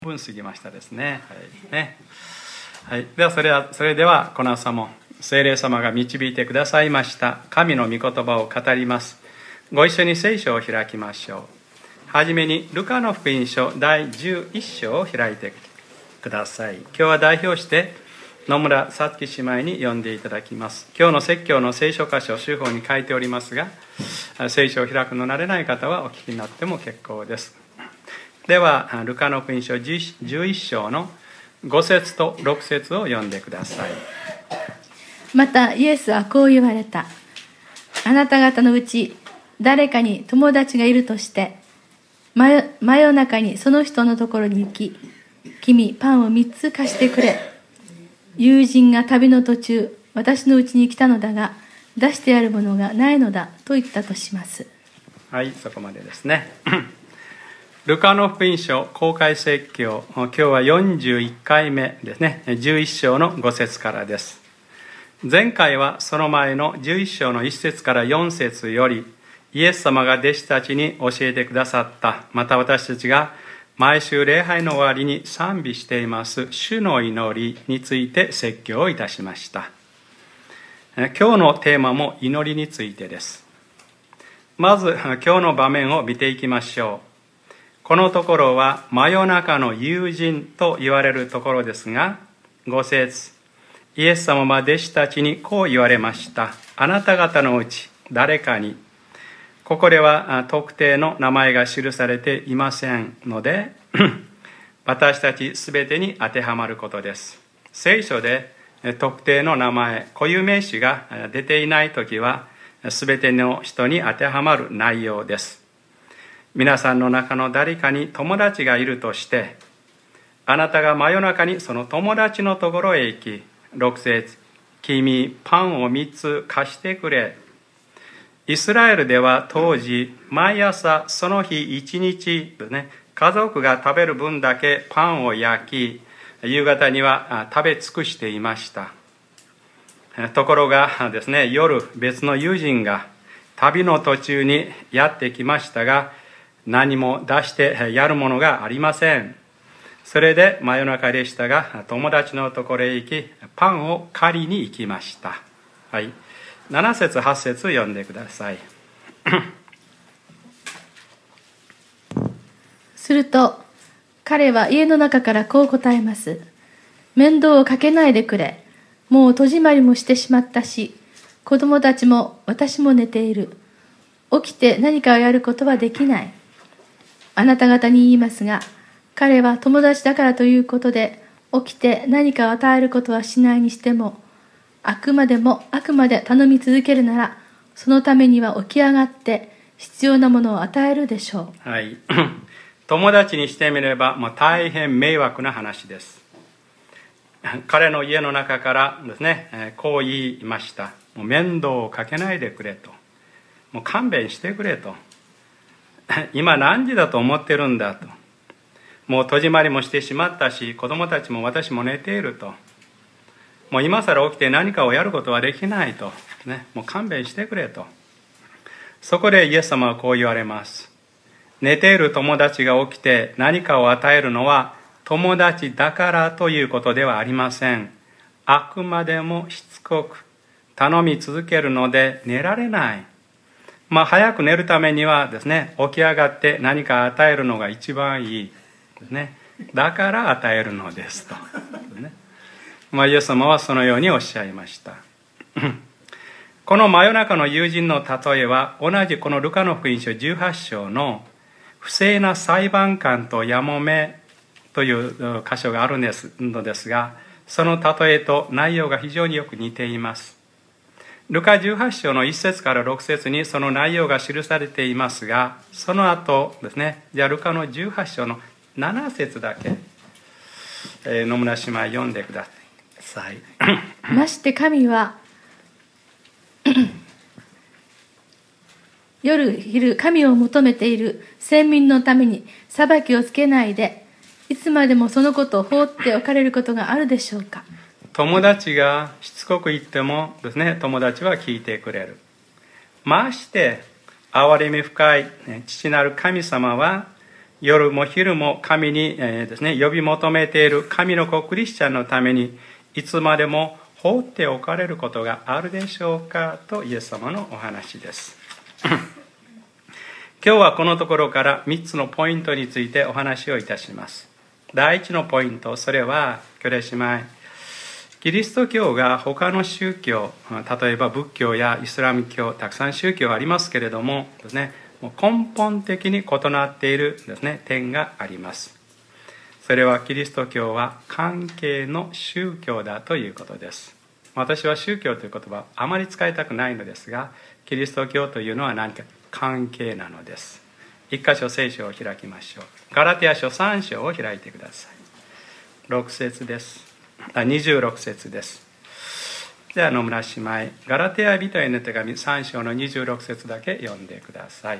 分過ぎましたですね。はい。ではそれではこの朝も聖霊様が導いてくださいました神の御言葉を語ります。ご一緒に聖書を開きましょう。はじめにルカの福音書第11章を開いてください。今日は代表して野村さつき姉妹に読んでいただきます。今日の説教の聖書箇所、手法に書いておりますが、聖書を開くの慣れない方はお聞きになっても結構です。ではルカの福音書11章の5節と6節を読んでください。 またイエスはこう言われた。あなた方のうち誰かに友達がいるとして真夜中にその人のところに行き、君パンを3つ貸してくれ、友人が旅の途中私のうちに来たのだが出してやるものがないのだと言ったとします。 はい、そこまでですね。ルカの福音書公開説教、今日は41回目ですね。11章の5節からです。前回はその前の11章の1節から4節より、イエス様が弟子たちに教えてくださった、また私たちが毎週礼拝の終わりに賛美しています主の祈りについて説教をいたしました。今日のテーマも祈りについてです。まず今日の場面を見ていきましょう。このところは真夜中の友人と言われるところですが、5節、イエス様は弟子たちにこう言われました。あなた方のうち誰かに。ここでは特定の名前が記されていませんので私たちすべてに当てはまることです。聖書で特定の名前、固有名詞が出ていないときはすべての人に当てはまる内容です。皆さんの中の誰かに友達がいるとして、あなたが真夜中にその友達のところへ行き、6節、君パンを3つ貸してくれ。イスラエルでは当時毎朝その日一日、家族が食べる分だけパンを焼き、夕方には食べ尽くしていました。ところがですね、夜別の友人が旅の途中にやってきましたが、何も出してやるものがありません。それで真夜中でしたが、友達のところへ行きパンを借りに行きました。はい、7節8節読んでください。 すると彼は家の中からこう答えます。面倒をかけないでくれ。もう戸締まりもしてしまったし、子供たちも私も寝ている。起きて何かをやることはできない。あなた方に言いますが、彼は友達だからということで起きて何かを与えることはしないにしても、あくまで頼み続けるなら、そのためには起き上がって必要なものを与えるでしょう。 はい、友達にしてみれば大変迷惑な話です。彼の家の中からですね、こう言いました。もう面倒をかけないでくれと。もう勘弁してくれと。今何時だと思ってるんだと。もう戸締まりもしてしまったし、子供たちも私も寝ていると。もう今更起きて何かをやることはできないと。もう勘弁してくれと。そこでイエス様はこう言われます。寝ている友達が起きて何かを与えるのは友達だからということではありません。あくまでもしつこく頼み続けるので寝られない。早く寝るためにはですね、起き上がって何か与えるのが一番いいですね。だから与えるのですと。イエス様はそのようにおっしゃいました。この真夜中の友人の例えは、同じこのルカの福音書18章の不正な裁判官とやもめという箇所があるのですが、その例えと内容が非常によく似ています。ルカ18章の1節から6節にその内容が記されていますが、その後ですね、じゃあルカの18章の7節だけ、野村姉妹読んでください。 まして神は夜昼神を求めている先民のために裁きをつけないで、いつまでもそのことを放っておかれることがあるでしょうか。 友達がしつこく言ってもですね、友達は聞いてくれる。まして憐れみ深い父なる神様は夜も昼も神に、ですね、呼び求めている神の子クリスチャンのためにいつまでも放っておかれることがあるでしょうかとイエス様のお話です。今日はこのところから3つのポイントについてお話をいたします。第1のポイント、それは兄弟姉妹、キリスト教が他の宗教、例えば仏教やイスラム教、たくさん宗教ありますけれどもですね、根本的に異なっているですね、点があります。それはキリスト教は関係の宗教だということです。私は宗教という言葉あまり使いたくないのですが、キリスト教というのは何か関係なのです。一箇所聖書を開きましょう。ガラテヤ書3章を開いてください。6節です。26節です。では野村姉妹、ガラテヤ人への手紙3章の26節だけ読んでください。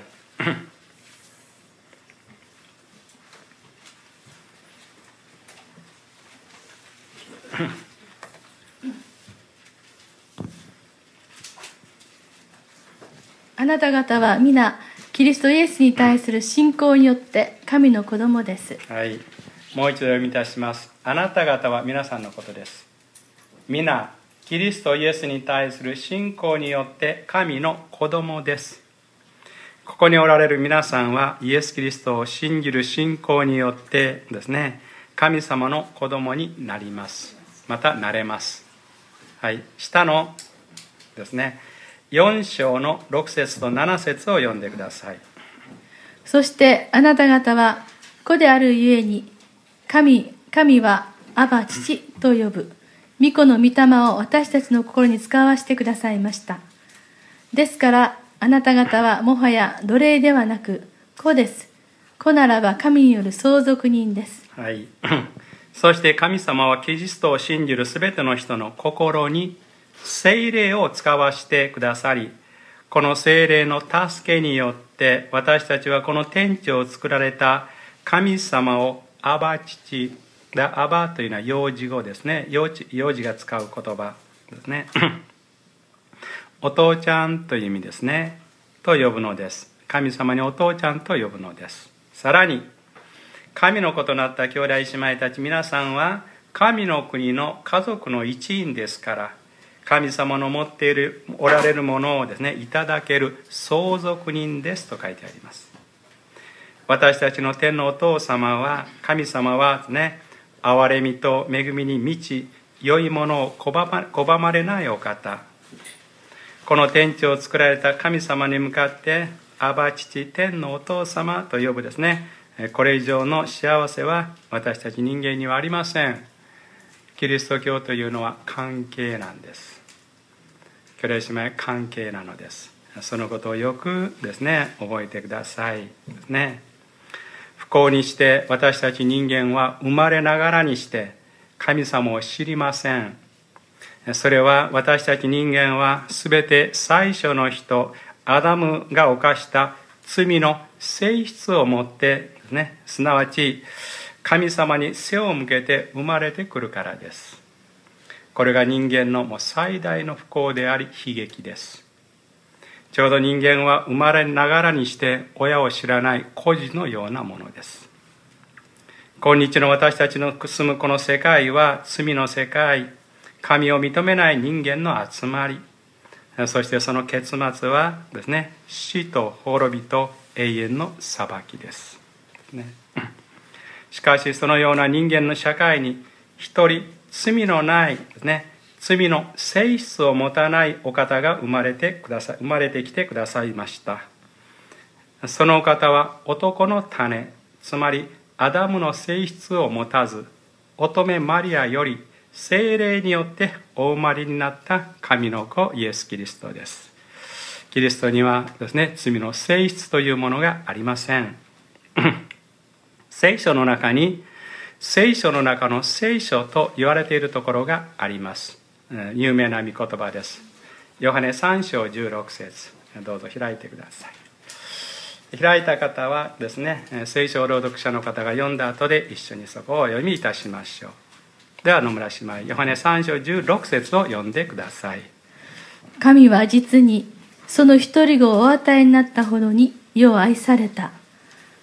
あなた方は皆キリストイエスに対する信仰によって神の子供です。 はい、もう一度読みいたします。あなた方は皆さんのことです。皆キリストイエスに対する信仰によって神の子供です。ここにおられる皆さんはイエス・キリストを信じる信仰によってですね、神様の子供になります。またなれます。はい、下のですね、4章の6節と7節を読んでください。 そしてあなた方は子であるゆえに神はアバ父と呼ぶ御子の御霊を私たちの心に使わせてくださいました。ですからあなた方はもはや奴隷ではなく子です。子ならば神による相続人です。 はい。そして神様はキリストを信じるすべての人の心に聖霊を使わしてくださり、この聖霊の助けによって私たちはこの天地を作られた神様をアバ父、アバというのは幼児語ですね。幼児が使う言葉ですね。お父ちゃんという意味ですね。と呼ぶのです。神様にお父ちゃんと呼ぶのです。さらに神の子となった兄弟姉妹たち皆さんは神の国の家族の一員ですから、神様の持っておられるものをですね、いただける相続人ですと書いてあります。私たちの天のお父様は、神様はですね、憐れみと恵みに満ち、良いものを拒まれないお方。この天地を作られた神様に向かって、アバ父、天のお父様と呼ぶですね、これ以上の幸せは私たち人間にはありません。キリスト教というのは関係なんです。兄弟姉妹、関係なのです。そのことをよくですね、覚えてくださいですね。不幸にして私たち人間は生まれながらにして神様を知りません。それは私たち人間はすべて最初の人アダムが犯した罪の性質を持ってですね、すなわち神様に背を向けて生まれてくるからです。これが人間の最大の不幸であり悲劇です。ちょうど人間は生まれながらにして親を知らない孤児のようなものです。今日の私たちの住むこの世界は罪の世界、神を認めない人間の集まり、そしてその結末はですね、死と滅びと永遠の裁きです。しかしそのような人間の社会に一人罪のないですね、罪の性質を持たないお方が生まれてきてくださいました。そのお方は男の種、つまりアダムの性質を持たず、乙女マリアより聖霊によってお生まれになった神の子イエス・キリストです。キリストにはですね、罪の性質というものがありません。聖書の中に聖書の中の聖書と言われているところがあります。有名な御言葉です。ヨハネ3章16節、どうぞ開いてください。開いた方はですね、聖書朗読者の方が読んだ後で一緒にそこをお読みいたしましょう。では野村姉妹、ヨハネ3章16節を読んでください。 神は実にその一人子をお与えになったほどに世を愛された。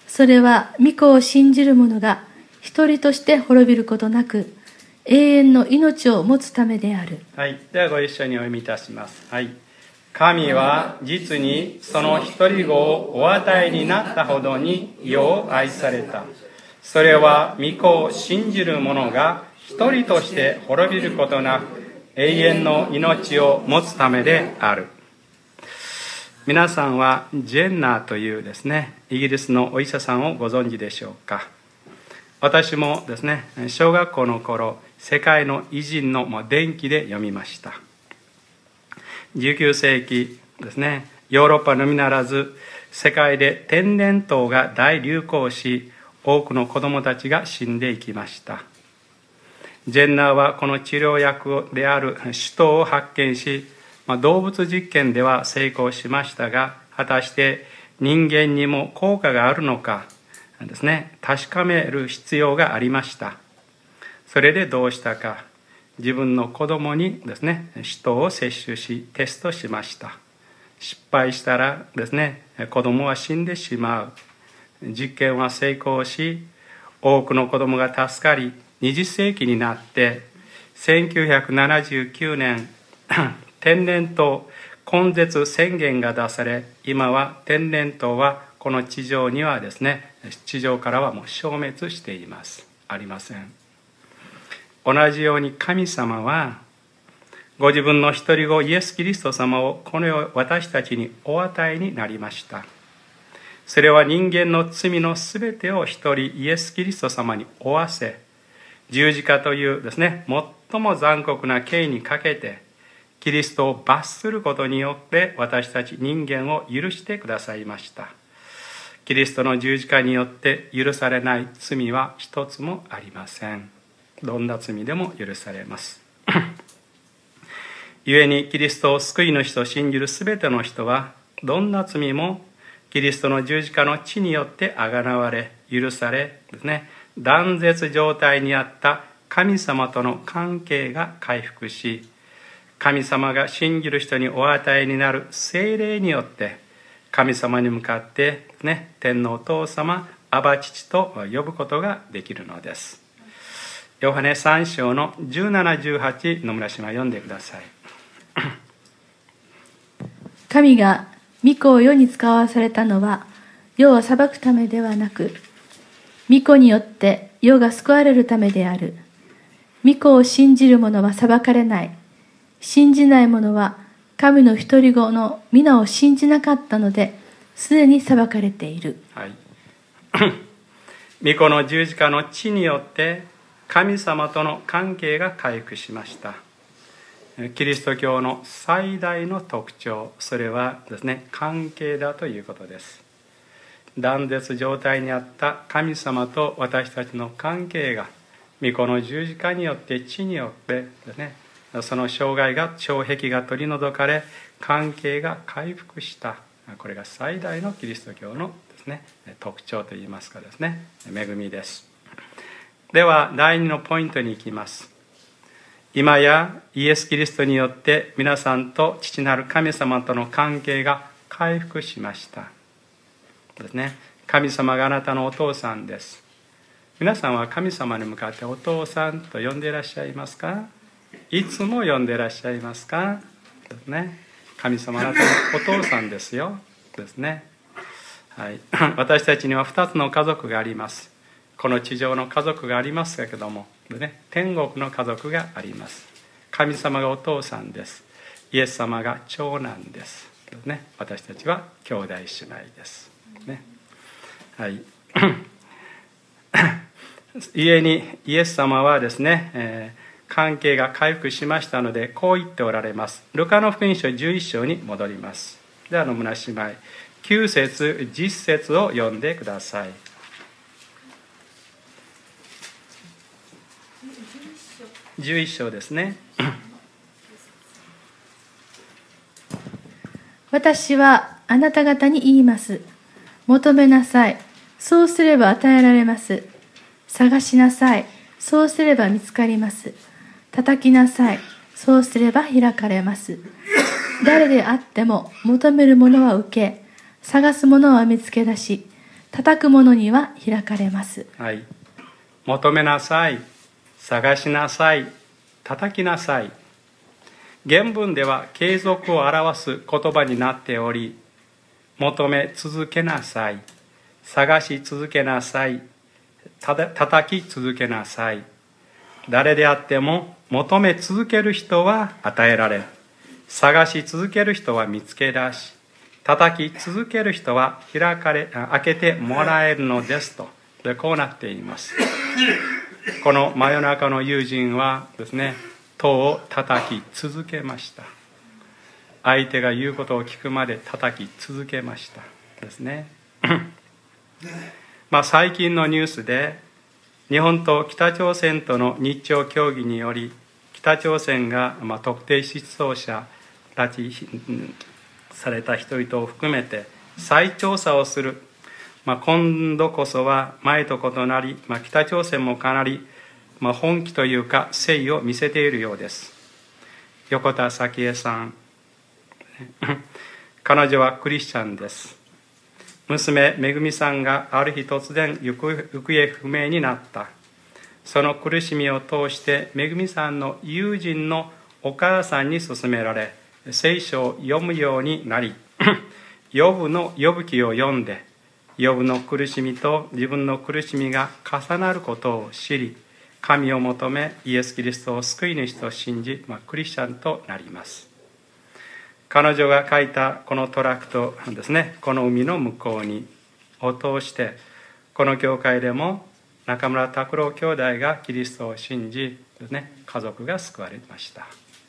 それは御子を信じる者が一人として滅びることなく、永遠の命を持つためである。 はい、ではご一緒にお読みいたします。はい。神は実にその一人子をお与えになったほどに世を愛された。それは御子を信じる者が一人として滅びることなく永遠の命を持つためである。皆さんはジェンナーというですね、イギリスのお医者さんをご存知でしょうか。私もですね、小学校の頃、世界の偉人の伝記で読みました。19世紀ですね、ヨーロッパのみならず世界で天然痘が大流行し、多くの子どもたちが死んでいきました。ジェンナーはこの治療薬であるシトを発見し、動物実験では成功しましたが、果たして人間にも効果があるのかですね、確かめる必要がありました。それでどうしたか、自分の子供にですね、シトを接種しテストしました。失敗したらですね、子供は死んでしまう。実験は成功し、多くの子供が助かり、20世紀になって1979年天然痘根絶宣言が出され、今は天然痘はこの地上にはですね、地上からはもう消滅しています。ありません。同じように神様はご自分の一人子イエス・キリスト様をこの世私たちにお与えになりました。それは人間の罪のすべてを一人イエス・キリスト様に負わせ、十字架というですね、最も残酷な刑にかけてキリストを罰することによって私たち人間を許してくださいました。キリストの十字架によって許されない罪は一つもありません。どんな罪でも許されます。故にキリストを救い主と信じるすべての人は、どんな罪もキリストの十字架の血によってあがなわれ、許されですね、断絶状態にあった神様との関係が回復し、神様が信じる人にお与えになる聖霊によって神様に向かってね、天のお父様、アバ父と呼ぶことができるのです。ヨハネ3章の17、18、野村姉妹読んでください。 神が御子を世に使わされたのは、世を裁くためではなく、御子によって世が救われるためである。御子を信じる者は裁かれない。信じない者は神の一人子の皆を信じなかったので、すでに裁かれている。 はい。御子の十字架の血によって神様との関係が回復しました。キリスト教の最大の特徴、それはですね、関係だということです。断絶状態にあった神様と私たちの関係が御子の十字架によって血によってですね、その障害が障壁が取り除かれ関係が回復した。これが最大のキリスト教のですね、特徴といいますかですね、恵みです。では第2のポイントに行きます。今やイエス・キリストによって皆さんと父なる神様との関係が回復しましたですね。神様があなたのお父さんです。皆さんは神様に向かってお父さんと呼んでいらっしゃいますか？いつも呼んでいらっしゃいますか？ですね。神様あなたのお父さんですよですね。はい、私たちには2つの家族があります。この地上の家族がありますけれども、ね、天国の家族があります。神様がお父さんです。イエス様が長男です。ね、私たちは兄弟姉妹です。ね、はい。故にイエス様はですね、関係が回復しましたので、こう言っておられます。ルカの福音書11章に戻ります。では野村姉妹、9節10節を読んでください。11章ですね。 私はあなた方に言います。求めなさい。そうすれば与えられます。探しなさい。そうすれば見つかります。叩きなさい。そうすれば開かれます。誰であっても求めるものは受け、探すものは見つけ出し、 叩く者には開かれます。 はい、求めなさい、探しなさい、叩きなさい。原文では継続を表す言葉になっており、求め続けなさい、探し続けなさい、叩き続けなさい。誰であっても求め続ける人は与えられ、探し続ける人は見つけ出し、叩き続ける人は開けてもらえるのですと、こうなっています。この真夜中の友人はですね、戸を叩き続けました。相手が言うことを聞くまで叩き続けましたですね。最近のニュースで日本と北朝鮮との日朝協議により、北朝鮮が特定失踪者拉致された人々を含めて再調査をする、今度こそは前と異なり、北朝鮮もかなり本気というか誠意を見せているようです。横田早紀江さん彼女はクリスチャンです。娘めぐみさんがある日突然行方不明になった。その苦しみを通してめぐみさんの友人のお母さんに勧められ、聖書を読むようになりヨブのヨブ記を読んで、ヨブの苦しみと自分の苦しみが重なることを知り、神を求めイエス・キリストを救い主と信じ、クリスチャンとなります。彼女が書いたこのトラクトですね、この海の向こうにを通して、この教会でも中村拓郎兄弟がキリストを信じですね、家族が救われました。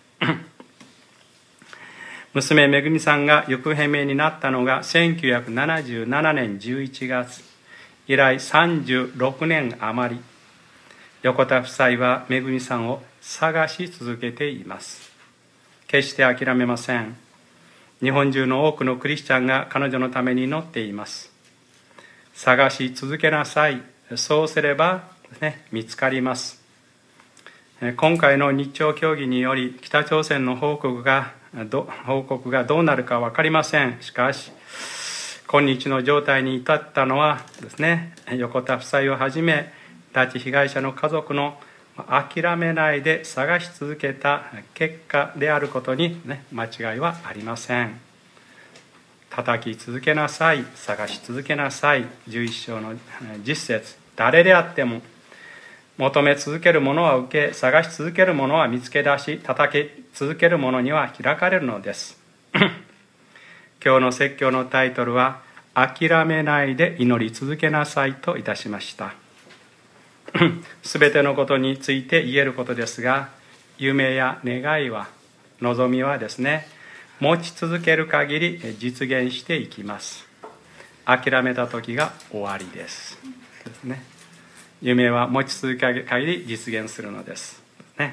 娘めぐみさんが行方不明になったのが1977年11月以来36年余り、横田夫妻はめぐみさんを探し続けています。決して諦めません。日本中の多くのクリスチャンが彼女のために祈っています。探し続けなさい。そうすれば、見つかります。今回の日朝協議により北朝鮮の報告がどうなるか分かりません。しかし今日の状態に至ったのはですね、横田夫妻をはじめ拉致被害者の家族の諦めないで探し続けた結果であることに、間違いはありません。叩き続けなさい、探し続けなさい。11章の10節、誰であっても求め続ける者は受け、探し続ける者は見つけ出し、叩き続ける者には開かれるのです。今日の説教のタイトルは諦めないで祈り続けなさいといたしました。すべてのことについて言えることですが、夢や願いは、望みはですね、持ち続ける限り実現していきます。諦めた時が終わりですですね。夢は持ち続ける限り実現するのですね。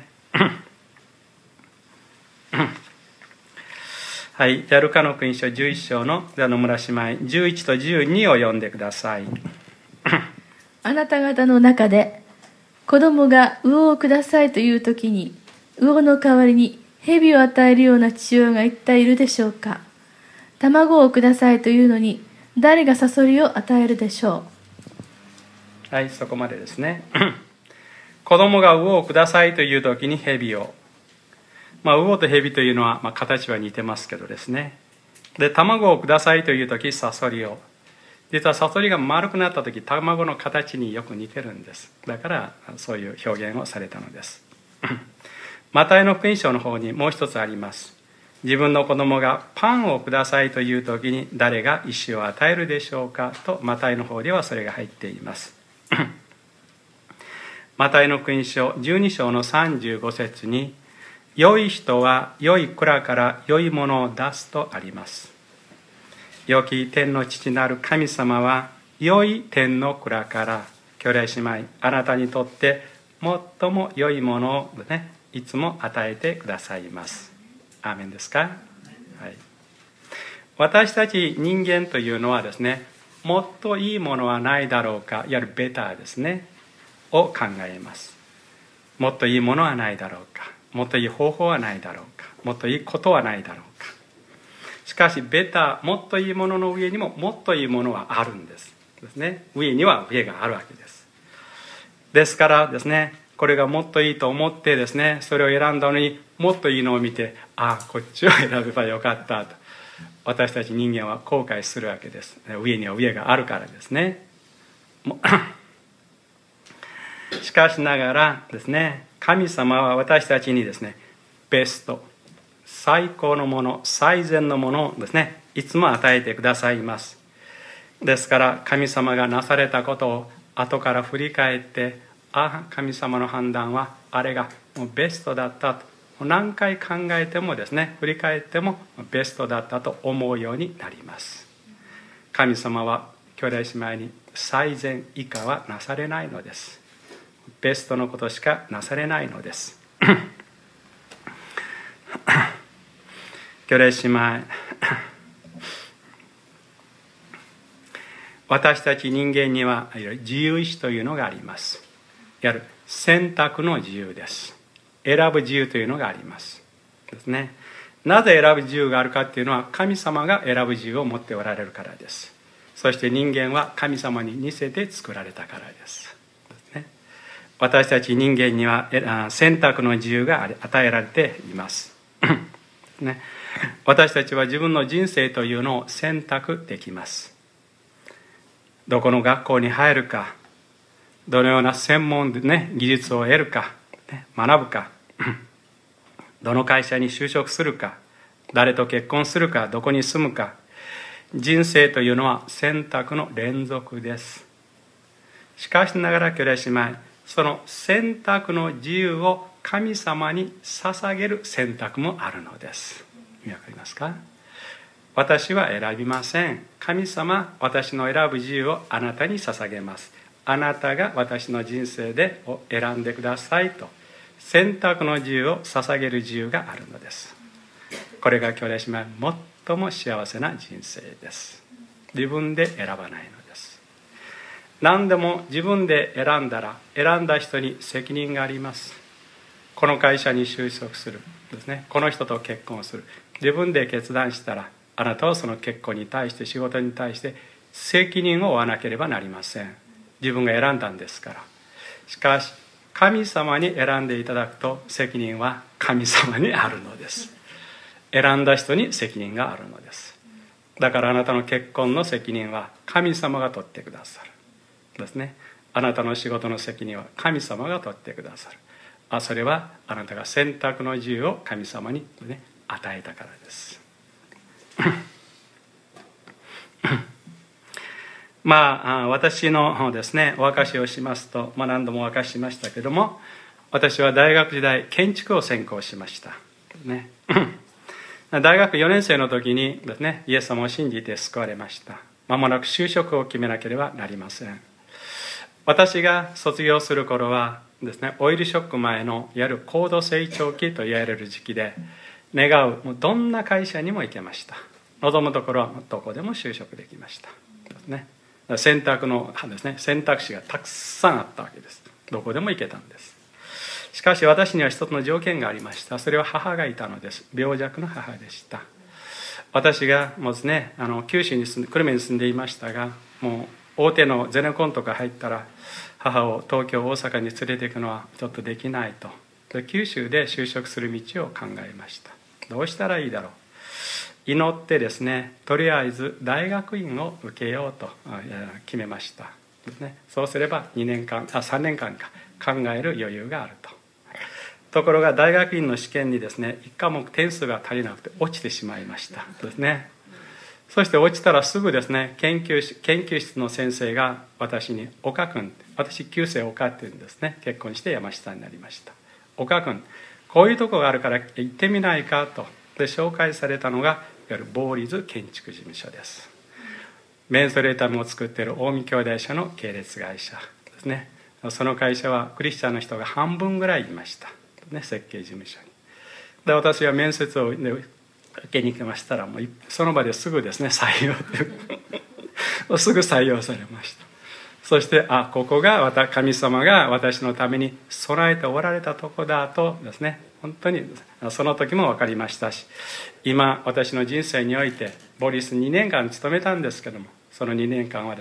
はい、じゃあルカの福音書11章の野村姉妹11と12を読んでください。 あなた方の中で子供が魚をくださいという時に、魚の代わりに蛇を与えるような父親が一体いるでしょうか。卵をくださいというのに誰がサソリを与えるでしょう。はい、そこまでですね。子供が魚をくださいという時に蛇を、魚と蛇というのは、形は似てますけどですね。で、卵をくださいという時サソリを、実はサソリが丸くなった時、卵の形によく似てるんです。だからそういう表現をされたのです。マタイの福音書の方にもう一つあります。自分の子供がパンをくださいという時に誰が石を与えるでしょうかと、マタイの方ではそれが入っています。マタイの福音書12章の35節に、良い人は良い蔵から良いものを出すとあります。良き天の父なる神様は良い天の蔵から兄弟姉妹あなたにとって最も良いものをいつも与えてくださいます。アーメンですか。はい、私たち人間というのはですね、もっといいものはないだろうか、いわゆるベターですねを考えます。もっといいものはないだろうか、もっといい方法はないだろうか、もっといいことはないだろうか。しかしベター、もっといいものの上にももっといいものはあるんです。 ですね、上には上があるわけです。ですからですね、これがもっといいと思ってですね、それを選んだのにもっといいのを見て、ああこっちを選べばよかったと私たち人間は後悔するわけです。上には上があるからですね。しかしながらですね、神様は私たちにですね、ベスト、最高のもの、最善のものをですね、いつも与えてくださいます。ですから神様がなされたことを後から振り返って、ああ神様の判断はあれがもうベストだったと、何回考えてもですね、振り返ってもベストだったと思うようになります。神様は兄弟姉妹に最善以下はなされないのです。ベストのことしかなされないのです。兄弟姉妹、私たち人間には自由意志というのがあります。いわゆる選択の自由です。選ぶ自由というのがありますですね。なぜ選ぶ自由があるかというのは、神様が選ぶ自由を持っておられるからです。そして人間は神様に似せて作られたからです。私たち人間には選択の自由が与えられていますね。私たちは自分の人生というのを選択できます。どこの学校に入るか、どのような専門でね、技術を得るか、学ぶか、どの会社に就職するか、誰と結婚するか、どこに住むか。人生というのは選択の連続です。しかしながら兄弟姉妹、その選択の自由を神様に捧げる選択もあるのです。わかりますか？私は選びません。神様、私の選ぶ自由をあなたに捧げます。あなたが私の人生で選んでくださいと、選択の自由を捧げる自由があるのです。これが兄弟姉妹最も幸せな人生です。自分で選ばないのです。何でも自分で選んだら、選んだ人に責任があります。この会社に就職するですね、この人と結婚する、自分で決断したら、あなたはその結婚に対して、仕事に対して責任を負わなければなりません。自分が選んだんですから。しかし神様に選んでいただくと、責任は神様にあるのです。選んだ人に責任があるのです。だからあなたの結婚の責任は神様が取ってくださるですね。あなたの仕事の責任は神様が取ってくださる。それはあなたが選択の自由を神様に、ね、与えたからです。私のですね、お証しをしますと、何度もお証ししましたけども、私は大学時代建築を専攻しました、ね、大学4年生の時にですね、イエス様を信じて救われました。間もなく就職を決めなければなりません。私が卒業する頃はですね、オイルショック前のいわゆる高度成長期と言われる時期で、願うどんな会社にも行けました。望むところはどこでも就職できましたですね。選択のですね、選択肢がたくさんあったわけです。どこでも行けたんです。しかし私には一つの条件がありました。それは母がいたのです。病弱の母でした。私がもうですね、九州に久留米に住んでいましたが、もう大手のゼネコンとか入ったら母を東京大阪に連れて行くのはちょっとできないと、九州で就職する道を考えました。どうしたらいいだろう。祈ってですね、とりあえず大学院を受けようと決めましたですね。そうすれば3年間か考える余裕があると。ところが大学院の試験にですね、1科目点数が足りなくて落ちてしまいましたですね。そして落ちたらすぐですね、研究室の先生が私に、岡君、私旧姓岡っていうんですね、結婚して山下になりました。岡君、こういうとこがあるから行ってみないかとで紹介されたのが、いわゆるボーリズ建築事務所です。メンソレータムを作っている近江兄弟社の系列会社ですね。その会社はクリスチャンの人が半分ぐらいいました、ね、設計事務所に。で私は面接を、受けに行きましたら、もうその場ですぐですね、採用すぐ採用されました。そしてここが神様が私のために備えておられたとこだとですね、本当にその時も分かりましたし、今私の人生においてボリス2年間勤めたんですけども、その2年間はですね、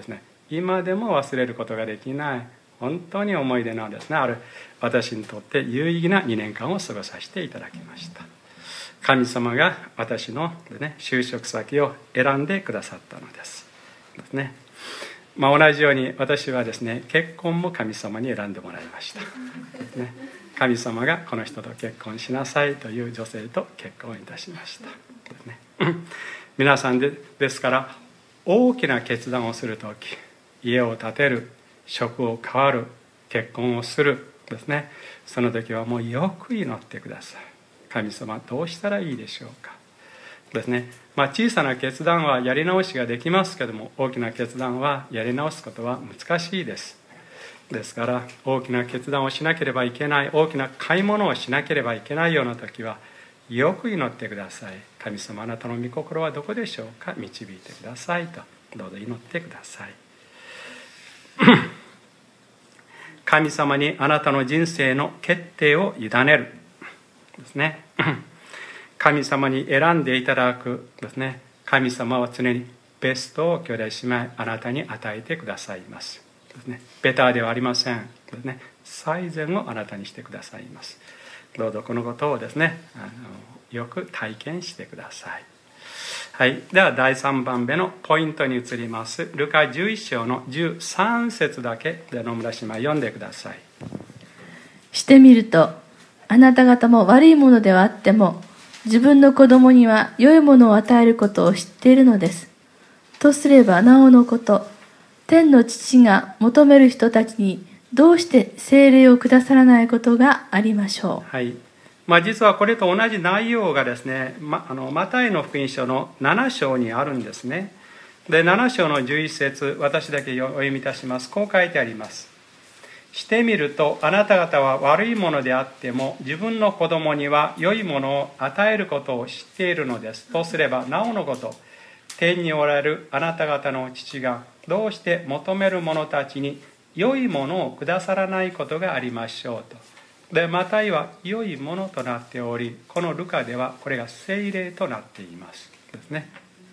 今でも忘れることができない本当に思い出のですね、ある私にとって有意義な2年間を過ごさせていただきました。神様が私の、就職先を選んでくださったのですね。同じように私はですね、結婚も神様に選んでもらいました、神様がこの人と結婚しなさいという女性と結婚いたしました、皆さんですから大きな決断をするとき、家を建てる、職を変わる、結婚をするですね、その時はもうよく祈ってください。神様どうしたらいいでしょうかですね。小さな決断はやり直しができますけども、大きな決断はやり直すことは難しいです。ですから大きな決断をしなければいけない、大きな買い物をしなければいけないような時はよく祈ってください。神様、あなたの御心はどこでしょうか、導いてくださいとどうぞ祈ってください。神様にあなたの人生の決定を委ねるですね。神様に選んでいただくですね。神様は常にベストを兄弟姉妹あなたに与えてくださいますですね。ベターではありませんですね。最善をあなたにしてくださいます。どうぞこのことをですね、よく体験してください。はい、では第3番目のポイントに移ります。ルカ11章の13節だけで野村姉妹読んでください。 してみると、あなた方も悪いものではあっても自分の子供には良いものを与えることを知っているのです。とすればなおのこと、天の父が求める人たちにどうして聖霊をくださらないことがありましょう。 はい、実はこれと同じ内容がですね、マタイの福音書の7章にあるんですね。で、7章の11節、私だけお読みいたします。こう書いてあります。してみると、あなた方は悪いものであっても自分の子供には良いものを与えることを知っているのです。とすればなおのこと、天におられるあなた方の父がどうして求める者たちに良いものをくださらないことがありましょうと。で、マタイは良いものとなっており、このルカではこれが聖霊となっていますですね。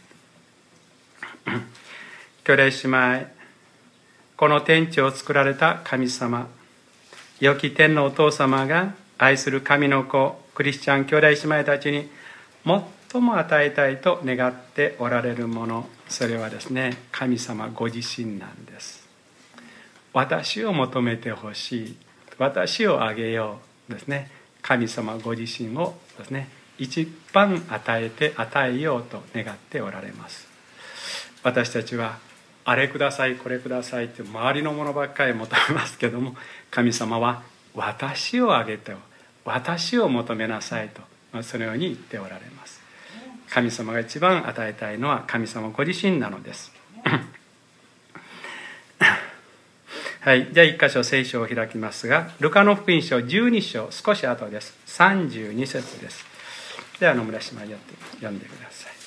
兄弟姉妹、この天地を作られた神様、良き天のお父様が愛する神の子クリスチャン兄弟姉妹たちに最も与えたいと願っておられるもの、それはですね、神様ご自身なんです。私を求めてほしい、私をあげようですね。神様ご自身をですね、一番与えようと願っておられます。私たちはあれください、これくださいって周りのものばっかり求めますけども、神様は私をあげて、私を求めなさいと、そのように言っておられます。神様が一番与えたいのは神様ご自身なのです。はい、じゃあ一箇所聖書を開きますが、ルカの福音書12章、少し後です。32節です。では野村姉妹読んでください。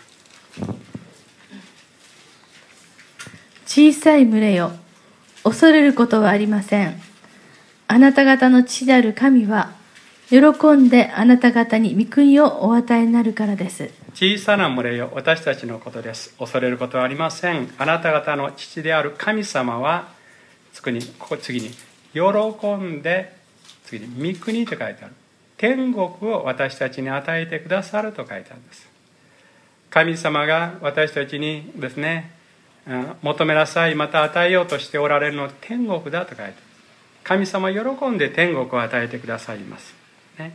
小さい群れよ、恐れることはありません。あなた方の父である神は喜んであなた方に御国をお与えになるからです。 小さな群れよ、私たちのことです。恐れることはありません。あなた方の父である神様は次に喜んで、次に御国と書いてある。天国を私たちに与えてくださると書いてあるんです。神様が私たちにですね、求めなさい、また与えようとしておられるのは天国だと書いてある。神様喜んで天国を与えてくださいます、ね、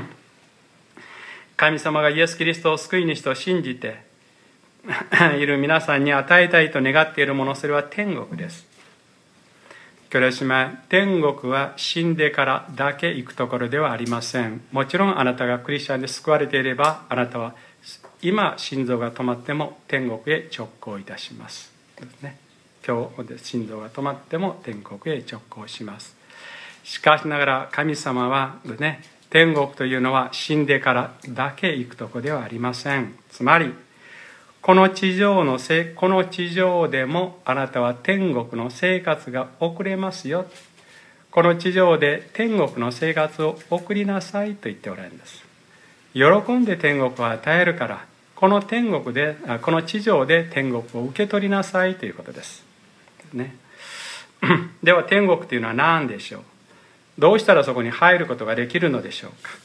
神様がイエス・キリストを救い主と信じている皆さんに与えたいと願っているもの、それは天国です。兄弟姉妹、天国は死んでからだけ行くところではありません。もちろんあなたがクリスチャンで救われていれば、あなたは今心臓が止まっても天国へ直行いたしますですね。今日で心臓が止まっても天国へ直行します。しかしながら神様はね、天国というのは死んでからだけ行くところではありません。つまりこの地上でもあなたは天国の生活が送れますよ。この地上で天国の生活を送りなさいと言っておられるんです。喜んで天国を与えるから、この地上で天国を受け取りなさいということです。 ね。では天国というのは何でしょう。どうしたらそこに入ることができるのでしょうか。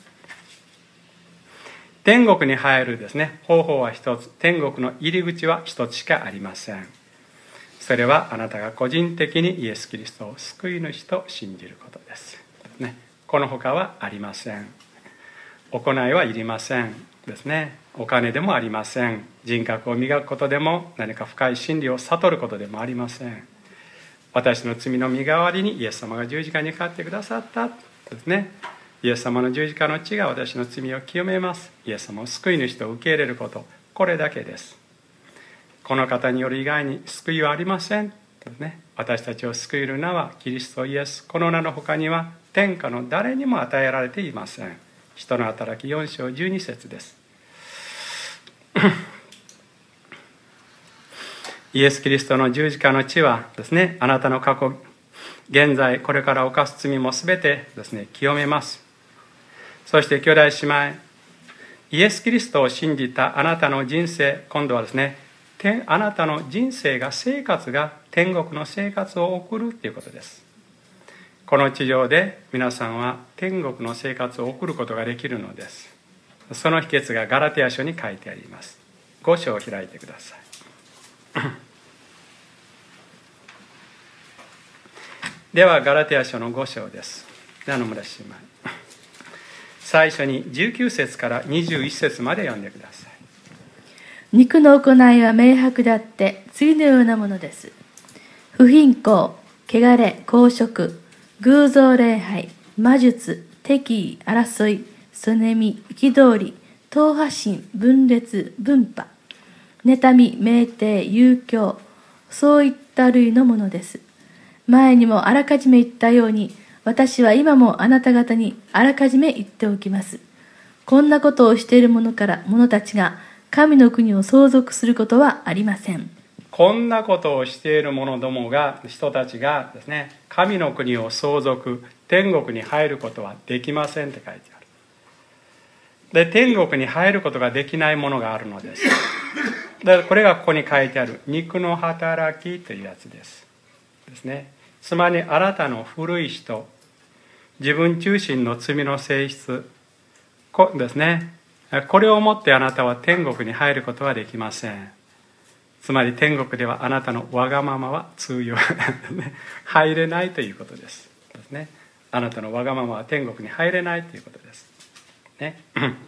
天国に入るですね、方法は一つ。天国の入り口は一つしかありません。それはあなたが個人的にイエス・キリストを救い主と信じることです。ね、この他はありません。行いはいりませんですね。お金でもありません。人格を磨くことでも何か深い真理を悟ることでもありません。私の罪の身代わりにイエス様が十字架にかかってくださったですね。イエス様の十字架の血が私の罪を清めます。イエス様を救い主と受け入れること、これだけです。この方による以外に救いはありませんですね。私たちを救える名はキリストイエス。この名の他には天下の誰にも与えられていません。人の働き4章12節です。イエス・キリストの十字架の血はですね、あなたの過去、現在、これから犯す罪もすべてですね、清めます。そして兄弟姉妹、イエス・キリストを信じたあなたの人生、今度はですね、あなたの人生が、生活が天国の生活を送るということです。この地上で皆さんは天国の生活を送ることができるのです。その秘訣がガラテヤ書に書いてあります。5章を開いてください。ではガラテヤ書の5章です。野々村姉妹、最初に19節から21節まで読んでください。 肉の行いは明白であって次のようなものです。不貧困、汚れ、公職、偶像礼拝、魔術、敵意、争い、そねみ、憤り、党派心、分裂、分派、妬み、酩酊、遊興、そういった類のものです。前にもあらかじめ言ったように、私は今もあなた方にあらかじめ言っておきます。こんなことをしている者たちが神の国を相続することはありません。 こんなことをしている者どもが、人たちがですね、神の国を相続、天国に入ることはできませんって書いてある。で、天国に入ることができないものがあるのです。だからこれがここに書いてある肉の働きというやつですね。つまりあなたの古い人、自分中心の罪の性質ですね。これをもってあなたは天国に入ることはできません。つまり天国ではあなたのわがままは通用入れないということですね。あなたのわがままは天国に入れないということですね。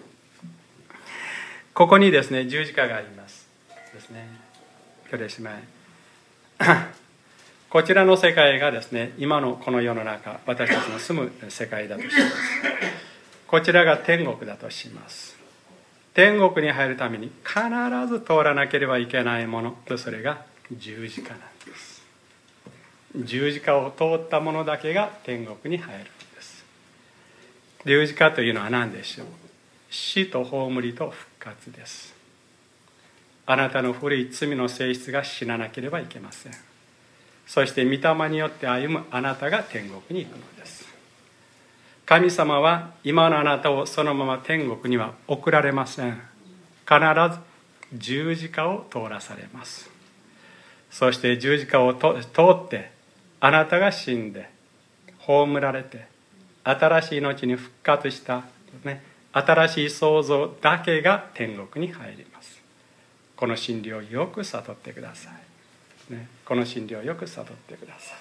ここにですね、十字架がありますですね。兄弟姉妹、こちらの世界がですね、今のこの世の中、私たちの住む世界だとします。こちらが天国だとします。天国に入るために必ず通らなければいけないものと、それが十字架なんです。十字架を通ったものだけが天国に入るんです。十字架というのは何でしょう。死と葬りと復活です。あなたの古い罪の性質が死ななければいけません。そして御霊によって歩むあなたが天国に行くのです。神様は今のあなたをそのまま天国には送られません。必ず十字架を通らされます。そして十字架を通ってあなたが死んで葬られて新しい命に復活した新しい創造だけが天国に入ります。この真理をよく悟ってください。この真理をよく悟ってくださ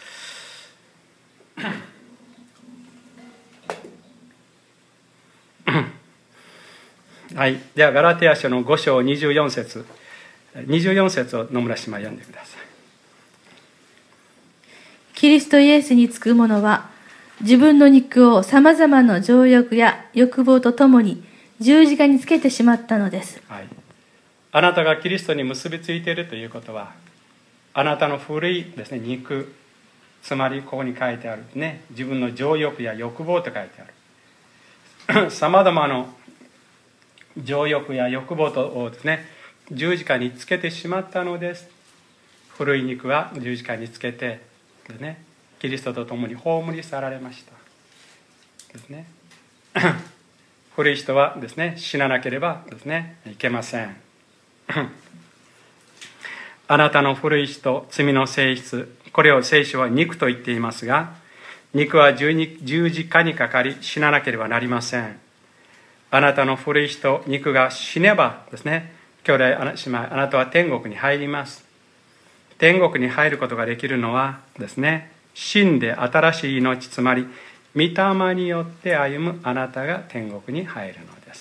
い。はい、ではガラテヤ書の5章24節を野村姉妹読んでください。 キリストイエスにつく者は自分の肉をさまざまな情欲や欲望とともに十字架につけてしまったのです。 はい、あなたがキリストに結びついているということは、あなたの古いですね、肉、つまりここに書いてあるね、自分の情欲や欲望と書いてあるさまざまな情欲や欲望をですね、十字架につけてしまったのです。古い肉は十字架につけてですね、キリストと共に葬り去られましたですね。古い人はですね、死ななければですね、いけません。あなたの古い人、罪の性質これを聖書は肉と言っていますが、肉は十字架にかかり死ななければなりません。あなたの古い人、肉が死ねばですね、兄弟姉妹、あなたは天国に入ります。天国に入ることができるのはですね、死んで新しい命、つまり御霊によって歩むあなたが天国に入るのです。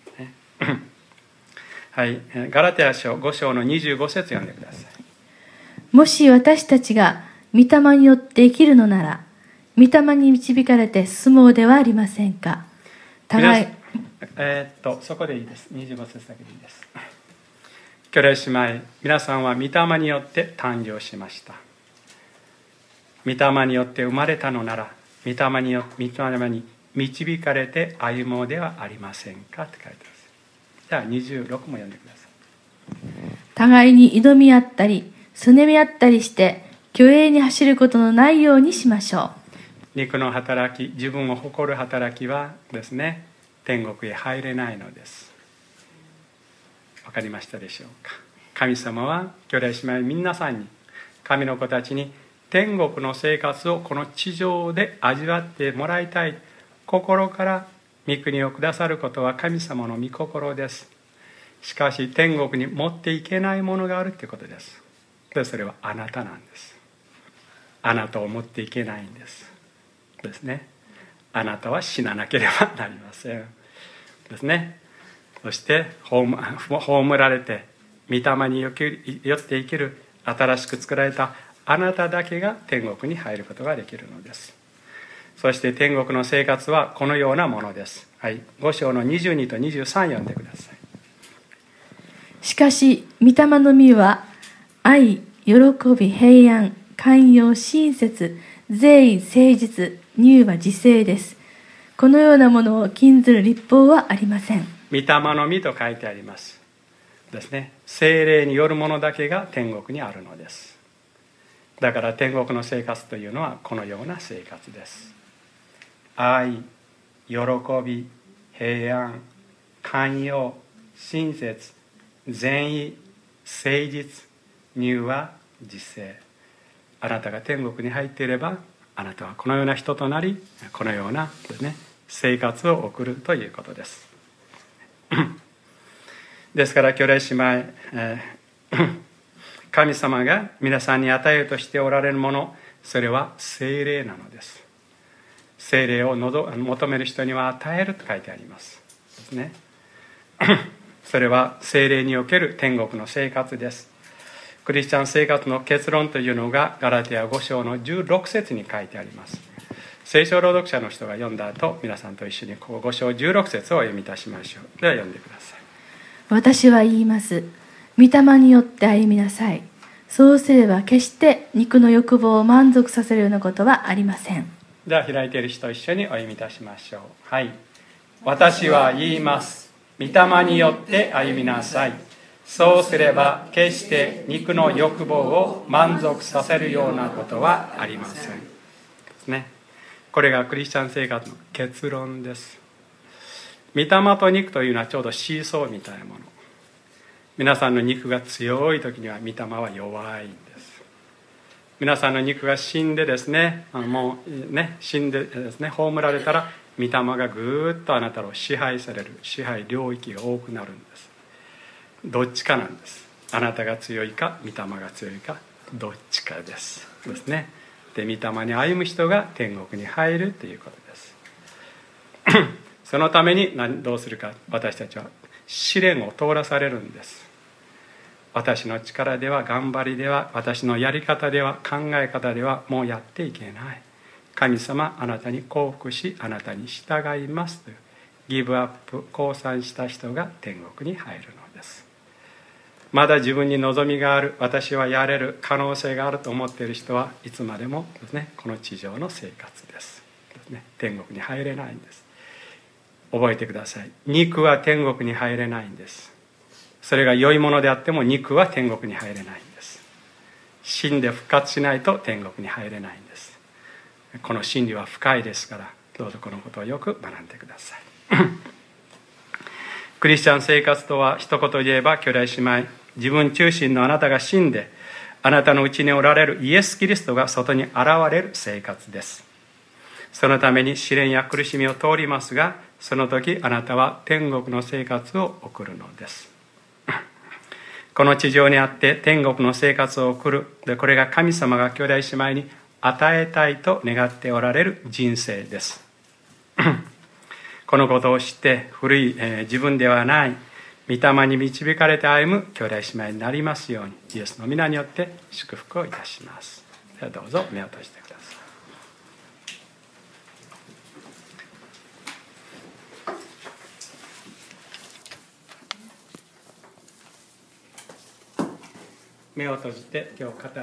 はい、ガラテヤ書5章の25節読んでください。 もし私たちが御霊によって生きるのなら、御霊に導かれて進もうではありませんか。互いそこでいいです。25節だけでいいです。兄弟姉妹、皆さんは御霊によって誕生しました。御霊によって生まれたのなら、御霊に導かれて歩もうではありませんかって書いてます。じゃあ26も読んでください。 互いに挑み合ったり、すねみ合ったりして、虚栄に走ることのないようにしましょう。肉の働き、自分を誇る働きはですね、天国へ入れないのです。わかりましたでしょうか。神様は兄弟姉妹皆さんに、神の子たちに天国の生活をこの地上で味わってもらいたい、心から御国をくださることは神様の御心です。しかし天国に持っていけないものがあるということです。でそれはあなたなんです。あなたを持っていけないんですですね。あなたは死ななければなりませんですね。そして葬られて御霊によって生きる新しく作られたあなただけが天国に入ることができるのです。そして天国の生活はこのようなものです。はい、5章の22と23読んでください。 しかし御霊の実は愛、喜び、平安、寛容、親切、善意、誠実、乳は自制です。このようなものを禁ずる律法はありません。 御霊の実と書いてありますですね。聖霊によるものだけが天国にあるのです。だから天国の生活というのはこのような生活です。愛、喜び、平安、寛容、親切、善意、誠実、乳は自制。あなたが天国に入っていれば、あなたはこのような人となり、このようなですね、生活を送るということです。ですから兄弟姉妹、神様が皆さんに与えようとしておられるもの、それは聖霊なのです。聖霊を求める人には与えると書いてありますですね。それは聖霊における天国の生活です。クリスチャン生活の結論というのがガラテヤ5章の16節に書いてあります。聖書朗読者の人が読んだ後、皆さんと一緒にここ5章16節を読みいたしましょう。では読んでください。 私は言います。御霊によって歩みなさい。そうすれば決して肉の欲望を満足させるようなことはありません。 では開いている人と一緒にお読みいたしましょう。はい。私は言います。御霊によって歩みなさい。そうすれば決して肉の欲望を満足させるようなことはありませんですね。これがクリスチャン生活の結論です。御霊と肉というのはちょうどシーソーみたいなもの。皆さんの肉が強い時には御霊は弱いんです。皆さんの肉が死んでですね、死んでですね、葬られたら御霊がぐーっとあなたを支配される支配領域が多くなるんです。どっちかなんです。あなたが強いか御霊が強いか、どっちかですね。で、御霊に歩む人が天国に入るということです。そのためにどうするか、私たちは試練を通らされるんです。私の力では、頑張りでは、私のやり方では、考え方ではもうやっていけない。神様、あなたに降伏し、あなたに従いますというギブアップ、降参した人が天国に入るのです。まだ自分に望みがある、私はやれる、可能性があると思っている人はいつまでもですね、この地上の生活ですね。天国に入れないんです。覚えてください。肉は天国に入れないんです。それが良いものであっても肉は天国に入れないんです。死んで復活しないと天国に入れないんです。この真理は深いですから、どうぞこのことをよく学んでください。クリスチャン生活とは一言で言えば、兄弟姉妹、自分中心のあなたが死んで、 あなたのうちにおられるイエス・キリストが外に現れる生活です。そのために試練や苦しみを通りますが、その時あなたは天国の生活を送るのです。この地上にあって天国の生活を送る。で、これが神様が兄弟姉妹に与えたいと願っておられる人生です。このことを知って古い、自分ではない御霊に導かれて歩む兄弟姉妹になりますように、イエスの皆によって祝福をいたします。ではどうぞ目を閉じてください。目を閉じて今日語る